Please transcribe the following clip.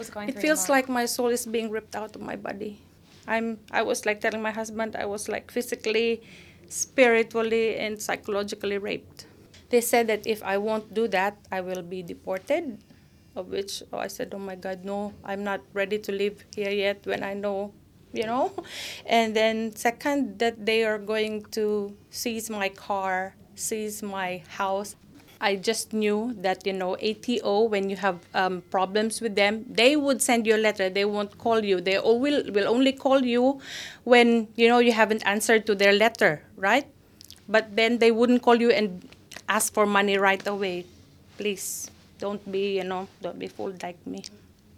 It feels like my soul is being ripped out of my body. I was like telling my husband I was like physically, spiritually, and psychologically raped. They said that if I won't do that, I will be deported. Of which I said, oh my God, no, I'm not ready to live here yet when I know, you know. And then second, that they are going to seize my car, seize my house. I just knew that, ATO, when you have problems with them, they would send you a letter. They won't call you. They will only call you when, you haven't answered to their letter, right? But then they wouldn't call you and ask for money right away. Please, don't be fooled like me.